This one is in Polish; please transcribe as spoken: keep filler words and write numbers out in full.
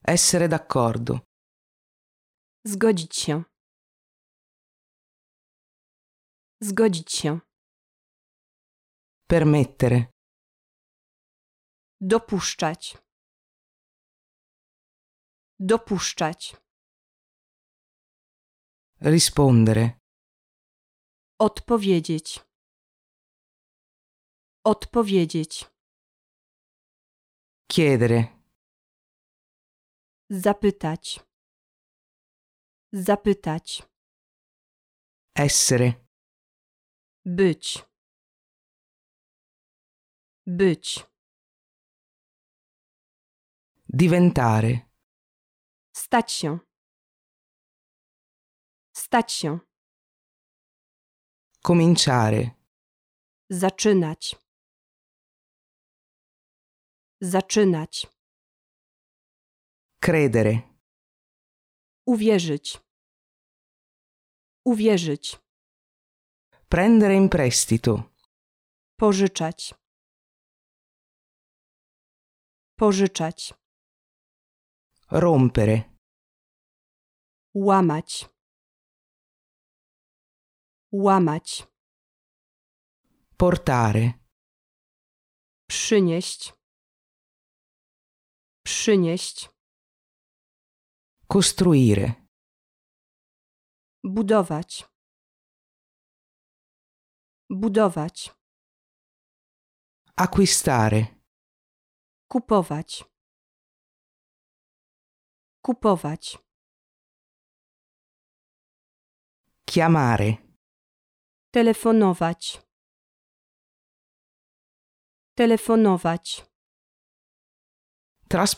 Essere d'accordo. Zgodzić się. Zgodzić się. Permettere. Dopuszczać. Dopuszczać. Rispondere. Odpowiedzieć. Odpowiedzieć. Chiedere. Zapytać. Zapytać. Essere. Być. Być. Diventare. Stać się. Stać się. Cominciare. Zaczynać. Zaczynać. Credere. Uwierzyć. Uwierzyć. Prendere in prestito. Pożyczać. Pożyczać. Rompere. Łamać. Łamać. Portare. Przynieść. Przynieść. Costruire. Budować. Budować. Acquistare. Kupować. Kupować. Chiamare. Telefonować. Telefonować. Tras